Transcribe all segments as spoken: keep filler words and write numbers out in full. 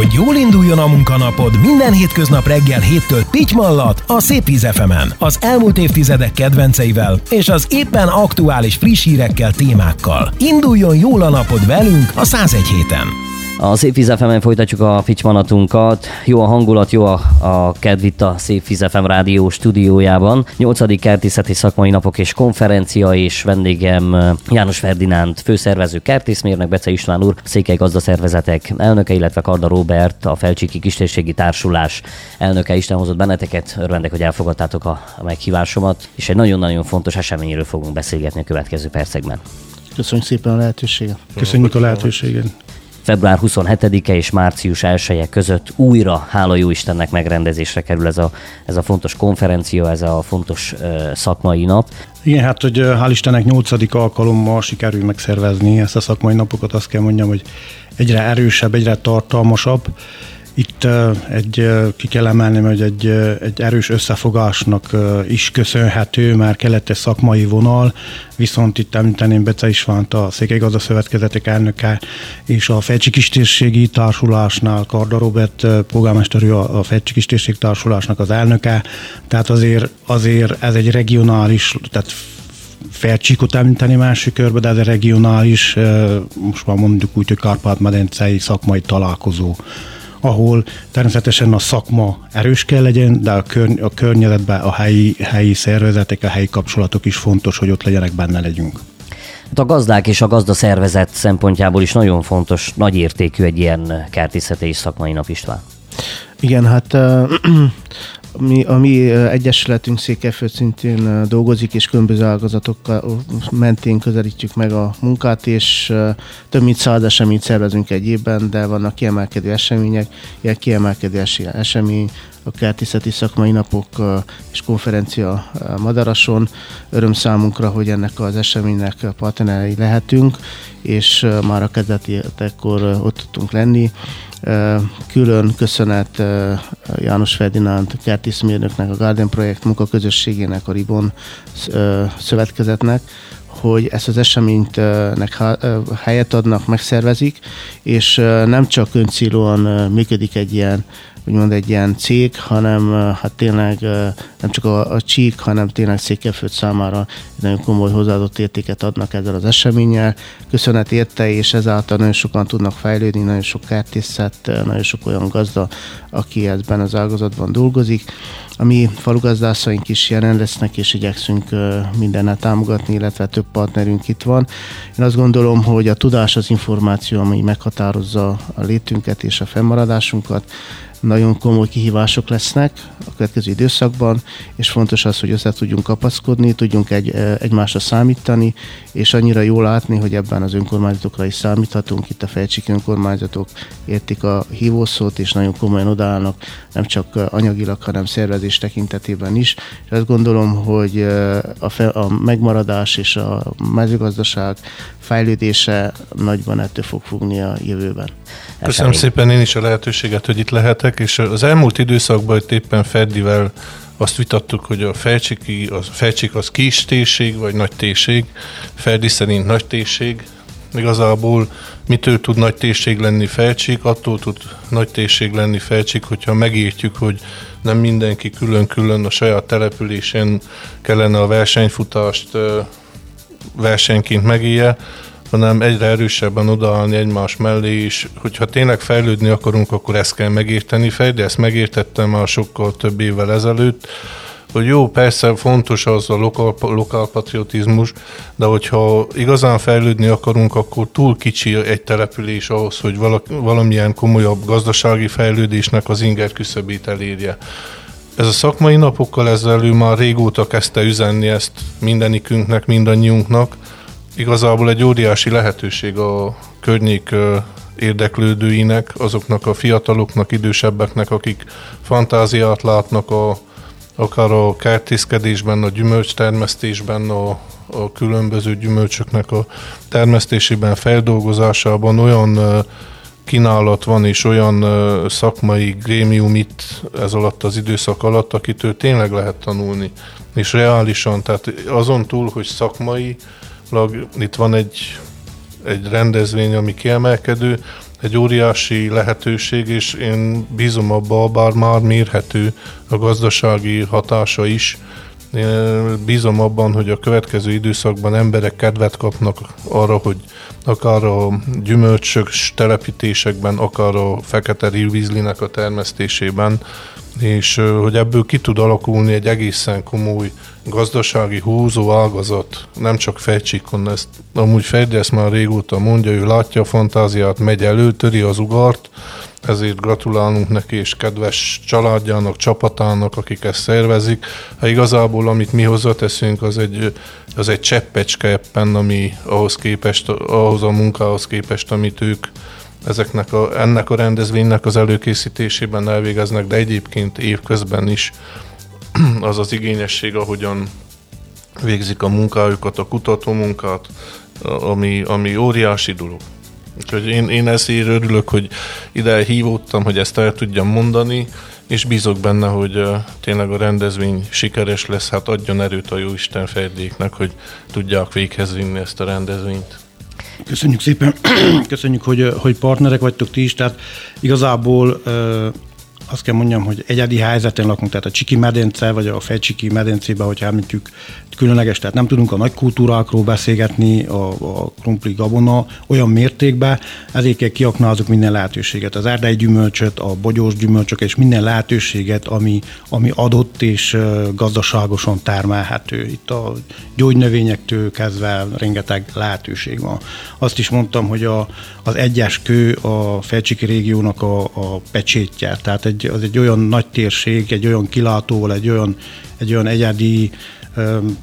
Hogy jól induljon a munkanapod, minden hétköznap reggel héttől Pitymallat a Szép Víz ef emen, az elmúlt évtizedek kedvenceivel és az éppen aktuális friss hírekkel, témákkal. Induljon jól a napod velünk a száz egy héten. A Szép Víz ef emen folytatjuk a Pitymannatunkat. Jó a hangulat, jó a, a kedv itt a Szép Víz ef em rádió stúdiójában. nyolcadik kertészeti szakmai napok és konferencia, és vendégem János Ferdinánd, főszervező kertészmérnök, Bece István úr, Székely Gazdaszervezetek elnöke, illetve Karda Róbert, a Felcsiki Kistérségi Társulás elnöke. Isten hozott benneteket, örvendek, hogy elfogadtátok a, a meghívásomat, és egy nagyon-nagyon fontos eseményről fogunk beszélgetni a következő percekben. Köszönjük szépen a lehetőséget. Köszönjük a lehetőséget. február huszonhetedike és március elseje között újra, hála jó Istennek, megrendezésre kerül ez a, ez a fontos konferencia, ez a fontos uh, szakmai nap. Igen, hát, hogy hál' Istennek nyolcadik alkalommal sikerül megszervezni ezt a szakmai napokat, azt kell mondjam, hogy egyre erősebb, egyre tartalmasabb. Itt egy, ki kell emelni, hogy egy, egy erős összefogásnak is köszönhető, már kellett egy szakmai vonal, viszont itt említeném Bece Istvánt, a Székely Gazdaszervezetek elnöke, és a Felcsiki Kistérségi Társulásnál Karda Róbert polgármester, ő a Felcsiki Kistérségi Társulásnak az elnöke, tehát azért, azért ez egy regionális, tehát Felcsíkot említeni másik körbe, de ez egy regionális, most már mondjuk úgy, hogy Kárpát-medencei szakmai találkozó, ahol természetesen a szakma erős kell legyen, de a, körny- a környezetben a helyi, helyi szervezetek, a helyi kapcsolatok is fontos, hogy ott legyenek, benne legyünk. Hát a gazdák és a gazdaszervezet szempontjából is nagyon fontos, nagy értékű egy ilyen kertészeti és szakmai nap, István. Igen, hát mi, a mi egyesületünk Székelyföld szintén dolgozik, és különböző ágazatok mentén közelítjük meg a munkát, és több mint száz eseményt szervezünk egy évben, de vannak kiemelkedő események, ilyen kiemelkedő esemény a kertészeti szakmai napok és konferencia Madarason. Öröm számunkra, hogy ennek az eseménynek partnerei lehetünk, és már a kezdetekkor ott tudtunk lenni. Külön köszönet János Ferdinánd kertészmérnöknek, a Garden Projekt munkaközösségének, a Ribon szövetkezetnek, hogy ezt az eseménynek helyet adnak, megszervezik, és nem csak öncélúan működik egy ilyen, úgymond egy ilyen cég, hanem hát tényleg nem csak a, a csík, hanem tényleg Székelyföld számára nagyon komoly hozzáadott értéket adnak ezzel az eseménnyel. Köszönet érte, és ezáltal nagyon sokan tudnak fejlődni, nagyon sok kertészet, nagyon sok olyan gazda, aki ebben az ágazatban dolgozik. A mi falugazdászaink is jelen lesznek, és igyekszünk mindennel támogatni, illetve több partnerünk itt van. Én azt gondolom, hogy a tudás, az információ, ami meghatározza a létünket és a fennmaradásunkat, nagyon komoly kihívások lesznek a következő időszakban, és fontos az, hogy össze tudjunk kapaszkodni, tudjunk egy, egymásra számítani, és annyira jól látni, hogy ebben az önkormányzatokra is számíthatunk. Itt a felcsiki önkormányzatok értik a hívószót, és nagyon komolyan odaállnak, nem csak anyagilag, hanem szervezés tekintetében is. És azt gondolom, hogy a, fe, a megmaradás és a mezőgazdaság fejlődése nagyban ettől fog fogni a jövőben. Köszönöm szépen én is a lehetőséget, hogy itt lehetek, és az elmúlt időszakban itt éppen Ferdivel azt vitattuk, hogy a Felcsiki, a Felcsik az kis térség, vagy nagy térség. Ferdi szerint nagy térség. Igazából mitől tud nagy térség lenni Felcsik? Attól tud nagy térség lenni Felcsik, hogyha megértjük, hogy nem mindenki külön-külön a saját településen kellene a versenyfutást versenyként megélje, hanem egyre erősebben odaállni egymás mellé is, hogyha tényleg fejlődni akarunk, akkor ezt kell megérteni. Ferdi, ezt megértettem már sokkal több évvel ezelőtt, hogy jó, persze fontos az a lokál, lokálpatriotizmus, de hogyha igazán fejlődni akarunk, akkor túl kicsi egy település ahhoz, hogy valamilyen komolyabb gazdasági fejlődésnek az inger küszöbét elérje. Ez a szakmai napokkal ezzel ő már régóta kezdte üzenni ezt mindenikünknek, mindannyiunknak. Igazából egy óriási lehetőség a környék érdeklődőinek, azoknak a fiataloknak, idősebbeknek, akik fantáziát látnak a, akár a kertészkedésben, a gyümölcstermesztésben, a, a különböző gyümölcsöknek a termesztésében, feldolgozásában. Olyan kínálat van, és olyan szakmai grémium itt ez alatt az időszak alatt, akitől tényleg lehet tanulni. És reálisan, tehát azon túl, hogy szakmai, itt van egy, egy rendezvény, ami kiemelkedő, egy óriási lehetőség, és én bízom abba, bár már mérhető a gazdasági hatása is. Én bízom abban, hogy a következő időszakban emberek kedvet kapnak arra, hogy akár a gyümölcsös telepítésekben, akár a fekete rivizlinek a termesztésében, és hogy ebből ki tud alakulni egy egészen komoly gazdasági húzó ágazat, nem csak Fejcsíkon, ezt amúgy Ferdi ezt már régóta mondja, ő látja a fantáziát, megy elő, töri az ugart, ezért gratulálunk neki és kedves családjának, csapatának, akik ezt szervezik. Hát igazából, amit mi hozzáteszünk, az egy, az egy cseppecske ebben, ami ahhoz képest, ahhoz a munkához képest, amit ők ezeknek a, ennek a rendezvénynek az előkészítésében elvégeznek, de egyébként évközben is az az igényesség, ahogyan végzik a munkájukat, a kutatómunkát, ami, ami óriási dolog. Úgyhogy én, én ezért örülök, hogy ide hívódtam, hogy ezt el tudjam mondani, és bízok benne, hogy uh, tényleg a rendezvény sikeres lesz, hát adjon erőt a Jóisten Ferdéknek, hogy tudják véghez vinni ezt a rendezvényt. Köszönjük szépen, köszönjük, hogy, hogy partnerek vagytok ti is, tehát igazából uh, azt kell mondjam, hogy egyedi helyzeten lakunk, tehát a Csiki medence, vagy a Fejcsiki medencében, hogyha említjük, különleges, tehát nem tudunk a nagy kultúrákról beszélgetni, a, a krumpli, gabona olyan mértékben, ezért kell kiaknázzuk minden lehetőséget, az erdei gyümölcsöt, a bogyós gyümölcsök és minden lehetőséget, ami, ami adott és gazdaságosan termelhető. Itt a gyógynövényektől kezdve rengeteg lehetőség van. Azt is mondtam, hogy a, az egyes kő a Fejcsiki régiónak a, a pecsétje, tehát egy, az egy olyan nagy térség, egy olyan kilátóval, egy olyan, egy olyan egyedi um,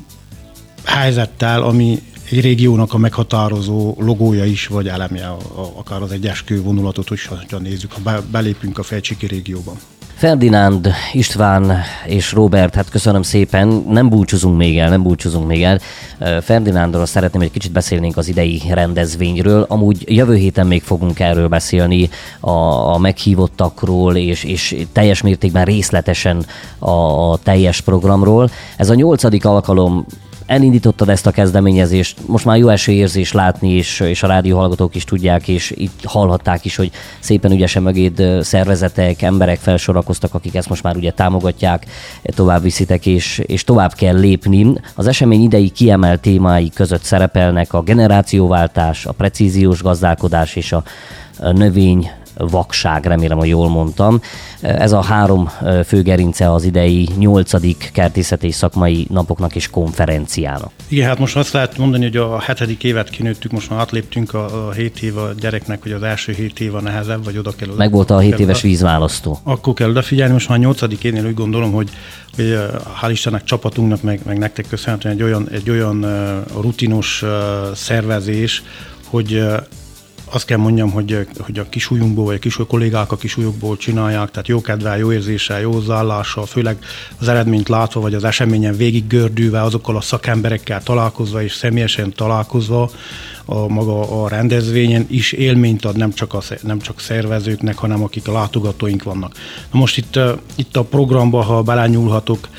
helyzettel, ami egy régiónak a meghatározó logója is, vagy elemje, a, a, akár az egyes kő vonulatot, hogyha nézzük, ha be, belépünk a Fejcsiki régióban. Ferdinánd, István és Róbert, hát köszönöm szépen, nem búcsúzunk még el, nem búcsúzunk még el. Ferdinándról szeretném, hogy kicsit beszélnénk az idei rendezvényről. Amúgy jövő héten még fogunk erről beszélni, a, a meghívottakról, és, és teljes mértékben részletesen a, a teljes programról. Ez a nyolcadik alkalom. Elindítottad ezt a kezdeményezést, most már jó első érzés látni, és, és a rádióhallgatók is tudják, és itt hallhatták is, hogy szépen ügyesen mögéd szervezetek, emberek felsorakoztak, akik ezt most már ugye támogatják, tovább viszitek, és, és tovább kell lépni. Az esemény idei kiemelt témái között szerepelnek a generációváltás, a precíziós gazdálkodás és a növény vakság, remélem, hogy jól mondtam. Ez a három fő gerince az idei nyolcadik kertészeti és szakmai napoknak és konferenciának. Igen, hát most azt lehet mondani, hogy a hetedik évet kinőttük, most már átléptünk a, a hét év a gyereknek, hogy az első hét év a nehezebb, vagy oda kell. Meg volt a hét éves vízválasztó. Akkor kell odafigyelni, most már a nyolcadik évnél úgy gondolom, hogy, hogy hál' Istennek csapatunknak, meg, meg nektek köszönhetően egy olyan, egy olyan uh, rutinos uh, szervezés, hogy uh, azt kell mondjam, hogy, hogy a kisújunkból, vagy a kisúly kollégák a kisúlyokból csinálják, tehát jó kedvel, jó érzéssel, jó hozzáállással, főleg az eredményt látva, vagy az eseményen végig gördülve, azokkal a szakemberekkel találkozva és személyesen találkozva a maga a rendezvényen is élményt ad nem csak a, nem csak szervezőknek, hanem akik a látogatóink vannak. Na most itt, itt a programba, ha belenyúlhatok,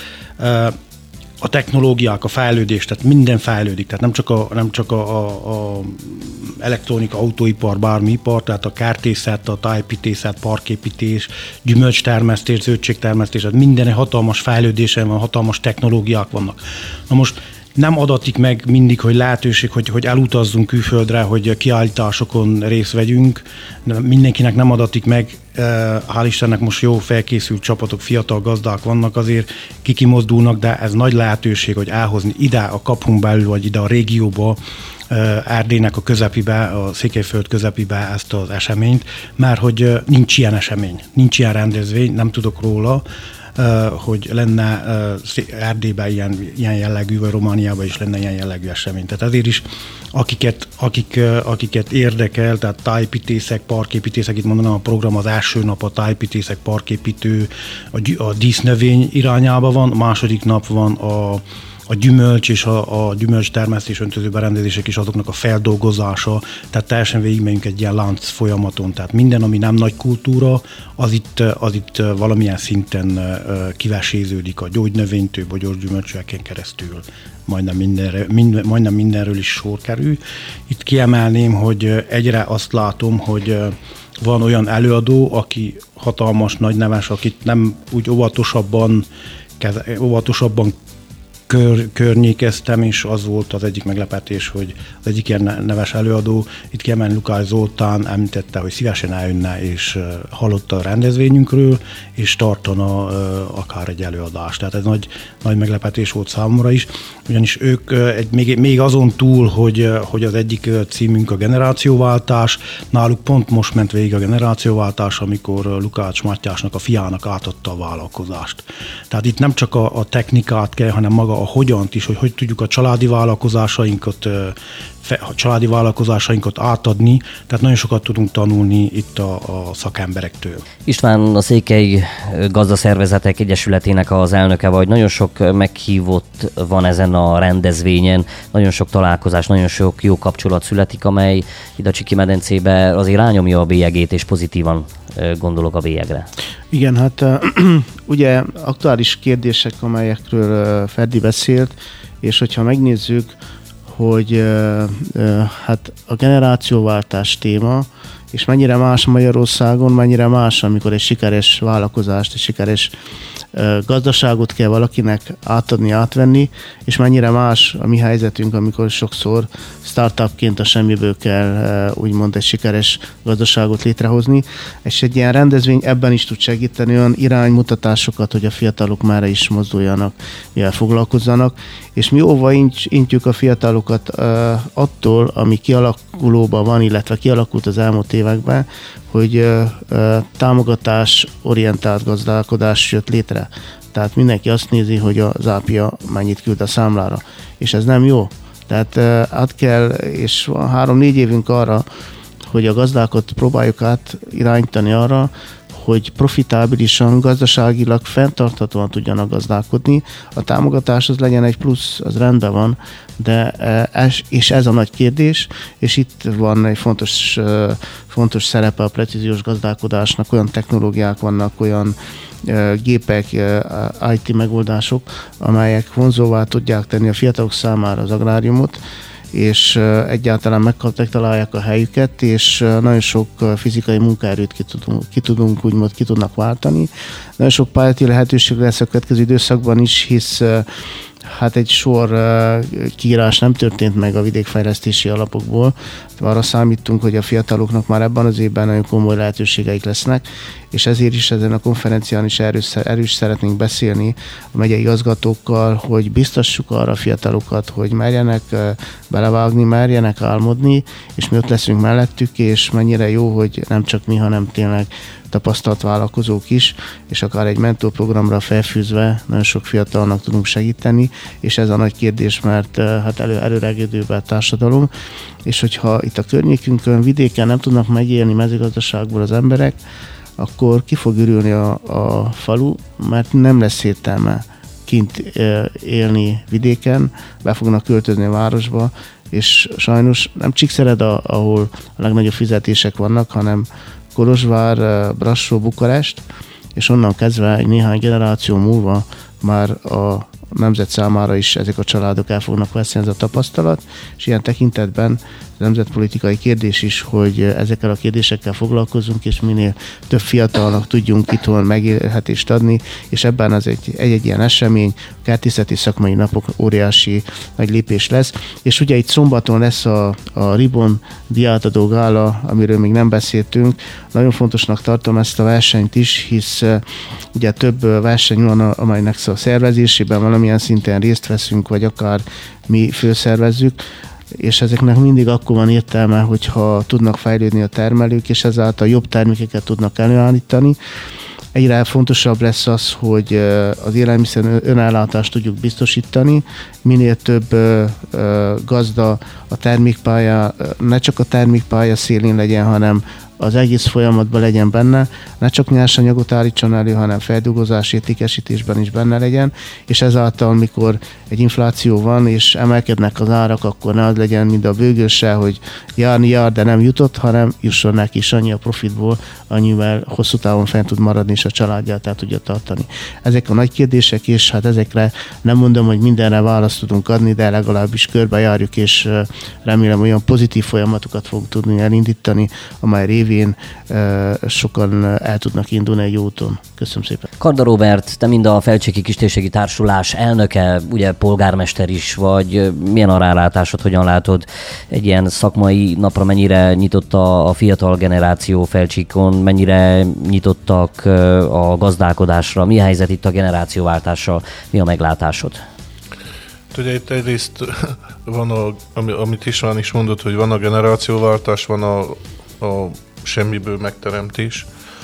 a technológiák, a fejlődés, tehát minden fejlődik, tehát nem csak a, nem csak a, a, a elektronika, autóipar, bármi ipar, tehát a kertészet, a tájépítészet, parképítés, gyümölcstermesztés, zöldségtermesztés, tehát minden hatalmas fejlődésen van, hatalmas technológiák vannak. Na most nem adatik meg mindig, hogy lehetőség, hogy, hogy elutazzunk külföldre, hogy kiállításokon részt vegyünk. Mindenkinek nem adatik meg, hál' Istennek most jó felkészült csapatok, fiatal gazdák vannak, azért kikimozdulnak, de ez nagy lehetőség, hogy elhozni ide a kapunk belül, vagy ide a régióba, Erdélynek a közepibe, a Székelyföld közepibe ezt az eseményt, mert hogy nincs ilyen esemény, nincs ilyen rendezvény, nem tudok róla, hogy lenne Erdélyben ilyen, ilyen jellegű, vagy Romániában is lenne ilyen jellegű esemény. Tehát ezért is, akiket, akik, akiket érdekel, tehát tájépítészek, parképítészek, itt mondanám, a program az első nap a tájépítészek, parképítő, a, a dísznövény irányába van, a második nap van a a gyümölcs és a, a gyümölcs termesztés, öntöző berendezések is azoknak a feldolgozása, tehát teljesen végigmegyünk egy ilyen lánc folyamaton. Tehát minden, ami nem nagy kultúra, az itt, az itt valamilyen szinten kiveséződik a gyógynövénytől, bogyós gyümölcsöken keresztül. Majdnem, mindenre, mind, majdnem mindenről is sor kerül. Itt kiemelném, hogy egyre azt látom, hogy van olyan előadó, aki hatalmas, nagy neves, akit nem úgy óvatosabban, óvatosabban Kör, környékeztem, és az volt az egyik meglepetés, hogy az egyik ilyen neves előadó, itt Kemen Lukács Zoltán említette, hogy szívesen eljönne, és uh, hallotta a rendezvényünkről, és tartana uh, akár egy előadást. Tehát ez nagy, nagy meglepetés volt számomra is, ugyanis ők uh, egy, még, még azon túl, hogy, uh, hogy az egyik uh, címünk a generációváltás, náluk pont most ment végig a generációváltás, amikor uh, Lukács Mátyásnak, a fiának átadta a vállalkozást. Tehát itt nem csak a, a technikát kell, hanem maga a hogyant is, hogy hogy tudjuk a családi vállalkozásainkat, a családi vállalkozásainkat átadni, tehát nagyon sokat tudunk tanulni itt a, a szakemberektől. István, a Székely Gazdaszervezetek Egyesületének az elnöke vagy, nagyon sok meghívott van ezen a rendezvényen, nagyon sok találkozás, nagyon sok jó kapcsolat születik, amely ide a Csiki-medencébe azért rányomja a bélyegét, és pozitívan gondolok a bélyegre. Igen, hát ugye aktuális kérdések, amelyekről Ferdi beszélt, és hogyha megnézzük, hogy hát a generációváltás téma, és mennyire más Magyarországon, mennyire más, amikor egy sikeres vállalkozást, egy sikeres gazdaságot kell valakinek átadni, átvenni, és mennyire más a mi helyzetünk, amikor sokszor startupként a semmiből kell úgymond egy sikeres gazdaságot létrehozni. És egy ilyen rendezvény ebben is tud segíteni, olyan iránymutatásokat, hogy a fiatalok már is mozduljanak, mivel foglalkozzanak, és mi óva intjük a fiatalokat attól, ami kialakulóban van, illetve kialakult az elmúlt években, hogy támogatás orientált gazdálkodás jött létre. Tehát mindenki azt nézi, hogy az ápia mennyit küld a számlára. És ez nem jó. Tehát át kell, és van három-négy évünk arra, hogy a gazdákat próbáljuk át irányítani arra, hogy profitábilisan, gazdaságilag fenntarthatóan tudjanak gazdálkodni. A támogatás az legyen egy plusz, az rendben van, de ez, és ez a nagy kérdés, és itt van egy fontos, fontos szerepe a precíziós gazdálkodásnak, olyan technológiák vannak, olyan gépek, i té megoldások, amelyek vonzóvá tudják tenni a fiatalok számára az agráriumot, és egyáltalán megtalálják a helyüket, és nagyon sok fizikai munkaerőt ki tudunk, ki tudunk úgymond ki tudnak váltani. Nagyon sok pályázati lehetőség lesz a következő időszakban is, hisz hát egy sor kiírás nem történt meg a vidékfejlesztési alapokból. Arra számítunk, hogy a fiataloknak már ebben az évben nagyon komoly lehetőségeik lesznek, és ezért is ezen a konferencián is erős, erős szeretnénk beszélni a megyei igazgatókkal, hogy biztassuk arra a fiatalokat, hogy merjenek belevágni, merjenek álmodni, és mi ott leszünk mellettük, és mennyire jó, hogy nem csak mi, hanem tényleg tapasztalt vállalkozók is, és akár egy mentorprogramra felfűzve nagyon sok fiatalnak tudunk segíteni, és ez a nagy kérdés, mert hát elő, előregedőben a társadalom, és hogyha itt a környékünkön, vidéken nem tudnak megélni mezőgazdaságból az emberek, akkor ki fog ürülni a, a falu, mert nem lesz értelme kint élni vidéken, be fognak költözni a városba, és sajnos nem Csíkszereda, ahol a legnagyobb fizetések vannak, hanem Kolozsvár, Brassó, Bukarest, és onnan kezdve egy néhány generáció múlva már a nemzet számára is ezek a családok el fognak veszni ez a tapasztalat, és ilyen tekintetben nemzetpolitikai kérdés is, hogy ezekkel a kérdésekkel foglalkozunk, és minél több fiatalnak tudjunk itthon megélhetést adni, és ebben az egy, egy-egy ilyen esemény, a kertészeti szakmai napok óriási nagy lépés lesz, és ugye itt szombaton lesz a, a Ribon diátadó gála, amiről még nem beszéltünk. Nagyon fontosnak tartom ezt a versenyt is, hisz ugye több verseny van, amelynek a szervezésében valamilyen szinten részt veszünk, vagy akár mi főszervezzük, és ezeknek mindig akkor van értelme, hogyha tudnak fejlődni a termelők, és ezáltal jobb termékeket tudnak előállítani. Egyre fontosabb lesz az, hogy az élelmiszer önellátást tudjuk biztosítani, minél több gazda a termékpálya, ne csak a termékpálya szélén legyen, hanem az egész folyamatban legyen benne, ne csak nyersanyagot állítson elő, hanem feldolgozás, értékesítésben is benne legyen, és ezáltal, mikor egy infláció van, és emelkednek az árak, akkor ne az legyen, mint a bőgőse, hogy járni jár, de nem jutott, hanem jusson neki is annyi a profitból, annyivel hosszú távon fent tud maradni, és a családját el tudja tartani. Ezek a nagy kérdések, és hát ezekre nem mondom, hogy mindenre választ tudunk adni, de legalábbis körbejárjuk, és remélem olyan pozitív folyamatokat fogunk tudni elindítani, amely révén révén sokan el tudnak indulni egy úton. Köszönöm szépen. Karda Róbert, te mind a Felcsiki Kistérségi Társulás elnöke, ugye polgármester is vagy, milyen a rálátásod, hogyan látod egy ilyen szakmai napra, mennyire nyitott a fiatal generáció Felcsikon, mennyire nyitottak a gazdálkodásra, mi a helyzet itt a generációváltással, mi a meglátásod? Ugye itt egyrészt van, a, amit István is mondott, hogy van a generációváltás, van a, a semmiből megteremtés.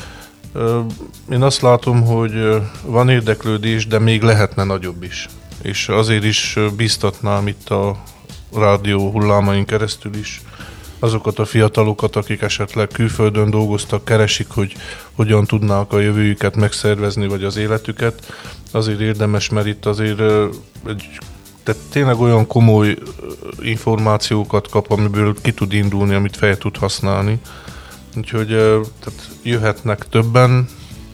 Én azt látom, hogy van érdeklődés, de még lehetne nagyobb is. És azért is bíztatnám itt a rádió hullámain keresztül is azokat a fiatalokat, akik esetleg külföldön dolgoztak, keresik, hogy hogyan tudnák a jövőjüket megszervezni, vagy az életüket. Azért érdemes, mert itt azért egy Tehát tényleg olyan komoly információkat kap, amiből ki tud indulni, amit fel tud használni. Úgyhogy tehát jöhetnek többen,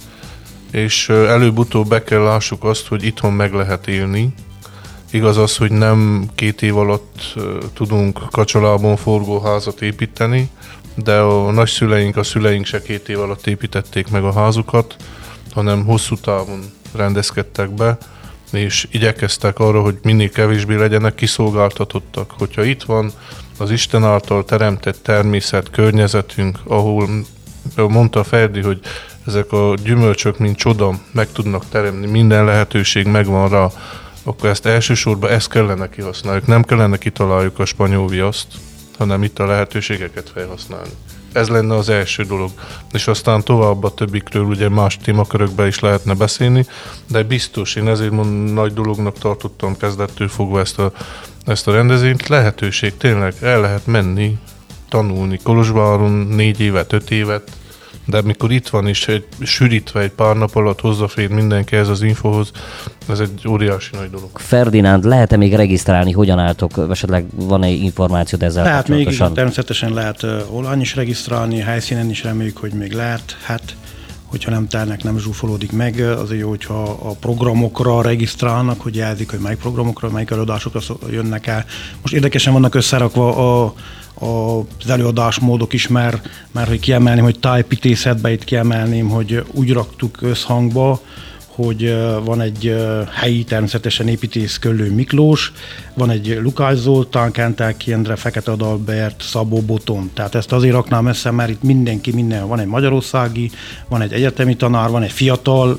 és előbb-utóbb be kell lássuk azt, hogy itthon meg lehet élni. Igaz az, hogy nem két év alatt tudunk kacsalában forgó házat építeni, de a nagyszüleink, a szüleink se két év alatt építették meg a házukat, hanem hosszú távon rendezkedtek be, és igyekeztek arra, hogy minél kevésbé legyenek kiszolgáltatottak. Hogyha itt van az Isten által teremtett természet, környezetünk, ahol mondta Ferdi, hogy ezek a gyümölcsök, mint csoda, meg tudnak teremni, minden lehetőség megvan rá, akkor ezt elsősorban ezt kellene kihasználjuk. Nem kellene kitaláljuk a spanyol viaszt, hanem itt a lehetőségeket felhasználni. Ez lenne az első dolog. És aztán tovább a többikről ugye más témakörökben is lehetne beszélni, de biztos, én ezért mond, nagy dolognak tartottam kezdettől fogva ezt a, ezt a rendezvényt. Lehetőség, tényleg el lehet menni, tanulni Kolozsváron négy évet, öt évet, de mikor itt van is egy, sűrítve egy pár nap alatt hozzáfér mindenki ez az infóhoz, ez egy óriási nagy dolog. Ferdinánd, lehet-e még regisztrálni, hogyan álltok? Esetleg van-e információt ezzel lehet kapcsolatosan? Lehet még, természetesen lehet online is regisztrálni, helyszínen is reméljük, hogy még lehet. Hát, hogyha nem telnek, nem zsúfolódik meg, azért jó, hogyha a programokra regisztrálnak, hogy jelzik, hogy melyik programokra, melyik előadásokra jönnek el. Most érdekesen vannak összerakva a az előadásmódok is, mert, mert hogy kiemelném, hogy tájépítészetbe itt kiemelném, hogy úgy raktuk összhangba, hogy van egy helyi természetesen építész Köllő Miklós, van egy Lukács Zoltán, Kentelki Endre, Fekete Adalbert, Szabó Boton. Tehát ezt azért raknám össze, mert itt mindenki, minden, van egy magyarországi, van egy egyetemi tanár, van egy fiatal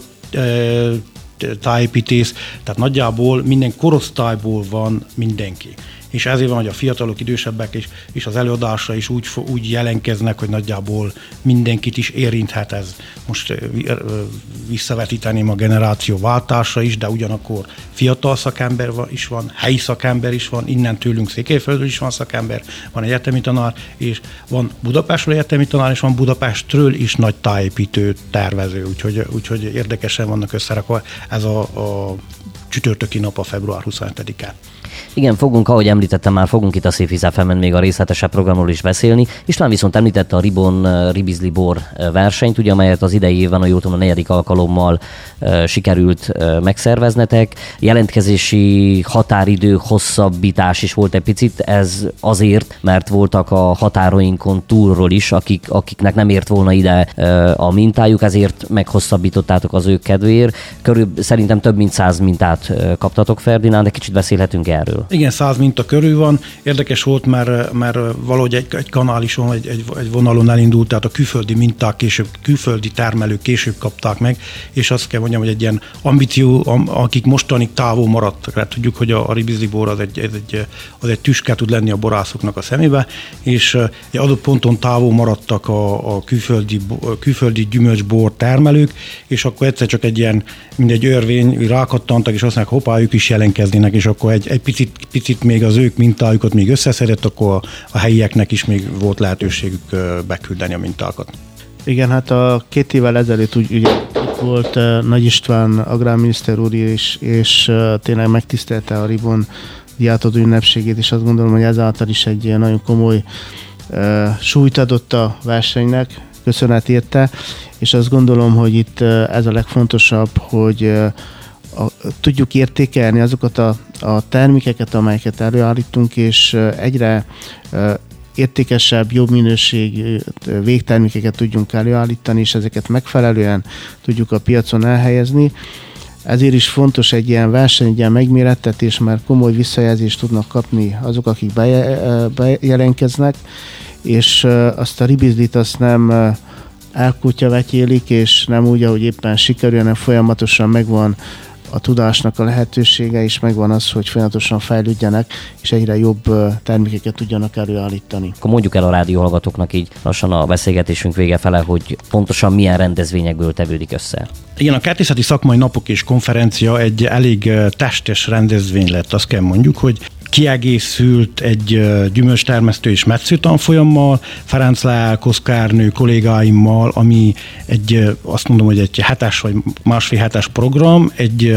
tájépítész, tehát nagyjából minden korosztályból van mindenki. És ezért van, hogy a fiatalok, idősebbek is, és az előadásra is úgy, úgy jelenkeznek, hogy nagyjából mindenkit is érinthet ez. Most visszavetíteném a generáció váltásra is, de ugyanakkor fiatal szakember is van, helyi szakember is van, innen tőlünk Székelyföldről is van szakember, van egyetemi tanár, és van Budapestről egyetemi tanár, és van Budapestről is nagy tájépítő tervező, úgyhogy, úgyhogy érdekesen vannak összerakva ez a, a csütörtöki nap a február huszonhetedikén. Igen, fogunk, ahogy említettem már, fogunk itt a Szép efemen még a részletesebb programról is beszélni. István viszont említette a Ribon Ribizli Bor versenyt, ugye, amelyet az idei évben, a jól tudom, a negyedik alkalommal uh, sikerült uh, megszerveznetek. Jelentkezési határidő hosszabbítás is volt egy picit, ez azért, mert voltak a határainkon túlról is, akik, akiknek nem ért volna ide uh, a mintájuk, ezért meghosszabbítottátok az ők kedvéért. Körül szerintem több mint száz mintát uh, kaptatok, Ferdinánd, de kicsit beszélhetünk erről. Igen, száz minta körül van. Érdekes volt, mert, mert valahogy egy, egy kanál is van, egy, egy, egy vonalon elindult, tehát a külföldi minták később, külföldi termelők később kapták meg, és azt kell mondjam, hogy egy ilyen ambíció, akik mostanig távol maradtak. Hát tudjuk, hogy a, a Ribizli bor az egy, egy, az egy tüske tud lenni a borászoknak a szemébe, és egy adott ponton távol maradtak a, a külföldi, a külföldi gyümölcsbor termelők, és akkor egyszer csak egy ilyen, mint egy örvény, rákattantak, és azt mondják, hoppá, ők is jelentkeznének, és akkor egy, egy picit, picit még az ők mintájukat még összeszedett, akkor a, a helyieknek is még volt lehetőségük beküldeni a mintákat. Igen, hát a két évvel ezelőtt úgy, ugye, itt volt uh, Nagy István agrárminiszter úr is, és uh, tényleg megtisztelte a Ribon diátadó ünnepségét, és azt gondolom, hogy ezáltal is egy uh, nagyon komoly uh, súlyt adott a versenynek, köszönet érte, és azt gondolom, hogy itt uh, ez a legfontosabb, hogy uh, a, tudjuk értékelni azokat a, a termékeket, amelyeket előállítunk, és uh, egyre uh, értékesebb, jobb minőségű végtermékeket tudjunk előállítani, és ezeket megfelelően tudjuk a piacon elhelyezni. Ezért is fontos egy ilyen verseny, egy ilyen megmérettetés, mert komoly visszajelzést tudnak kapni azok, akik bejelentkeznek, és azt a ribizlit azt nem elkutyavetyélik, és nem úgy, ahogy éppen sikerül, hanem folyamatosan megvan a tudásnak a lehetősége, és megvan az, hogy folyamatosan fejlődjenek, és egyre jobb termékeket tudjanak előállítani. Akkor mondjuk el a rádióhallgatóknak így lassan a beszélgetésünk vége fele, hogy pontosan milyen rendezvényekből tevődik össze. Igen, a kertészeti szakmai napok és konferencia egy elég testes rendezvény lett, azt kell mondjuk, hogy kiegészült egy gyümölcstermesztő és metsző tanfolyammal, Ferenc Leál koszkárnő kollégáimmal, ami egy, azt mondom, hogy egy hetes vagy másfél hetes program, egy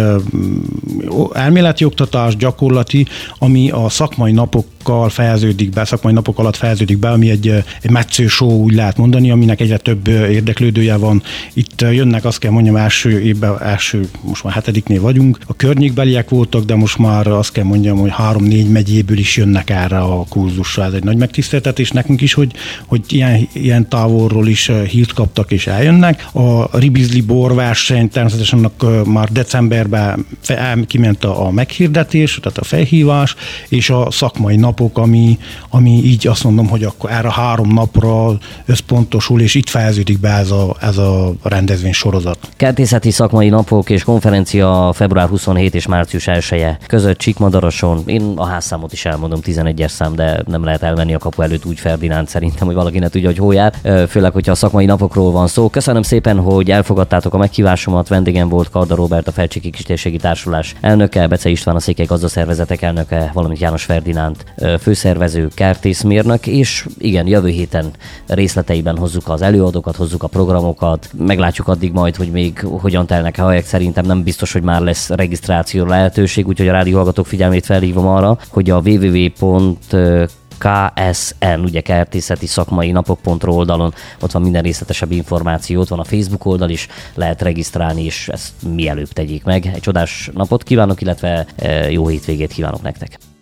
elméleti oktatás, gyakorlati, ami a szakmai napokkal fejeződik be, szakmai napok alatt fejeződik be, ami egy, egy metsző show, úgy lehet mondani, aminek egyre több érdeklődője van. Itt jönnek, azt kell mondjam, első évben, első, most már hetediknél vagyunk. A környékbeliek voltak, de most már azt kell mondjam, hogy három-négy megyéből is jönnek erre a kurzusra. Ez egy nagy megtiszteltetés nekünk is, hogy, hogy ilyen, ilyen távolról is hírt kaptak és eljönnek. A ribizli borverseny természetesen annak már decemberben kiment a meghirdetés, tehát a felhívás, és a szakmai napok, ami, ami így azt mondom, hogy akkor erre három napra összpontosul, és itt fejeződik be ez a, ez a rendezvény sorozat. Kertészeti szakmai napok és konferencia február huszonhetedike és március elseje között Csíkmadaroson. Én a házszámot is elmondom, tizenegyes szám, de nem lehet elmenni a kapu előtt úgy Ferdinánd szerintem, hogy valaki ne tudja, hogy hol jár, főleg, hogyha a szakmai napokról van szó. Köszönöm szépen, hogy elfogadtátok a meghívásomat. Vendégem volt Karda Róbert, a Felcsiki Kistérségi Társulás elnöke, Bece István, a Székely Gazdaszervezetek elnöke, valamint János Ferdinánd főszervező, kertészmérnök, és igen, jövő héten részleteiben hozzuk az előadókat, hozzuk a programokat, meglátjuk addig majd, hogy még hogyan telnek a helyek. Szerintem nem biztos, hogy már lesz regisztrációra lehetőség, úgyhogy a rádióhallgatók figyelmét felhívom arra, hogy a double-u double-u double-u pont k s n, ugye kertészeti szakmai napok.ro oldalon ott van minden részletesebb információ, ott van a Facebook oldal is, lehet regisztrálni, és ezt mielőbb tegyék meg. Egy csodás napot kívánok, illetve jó hétvégét kívánok nektek.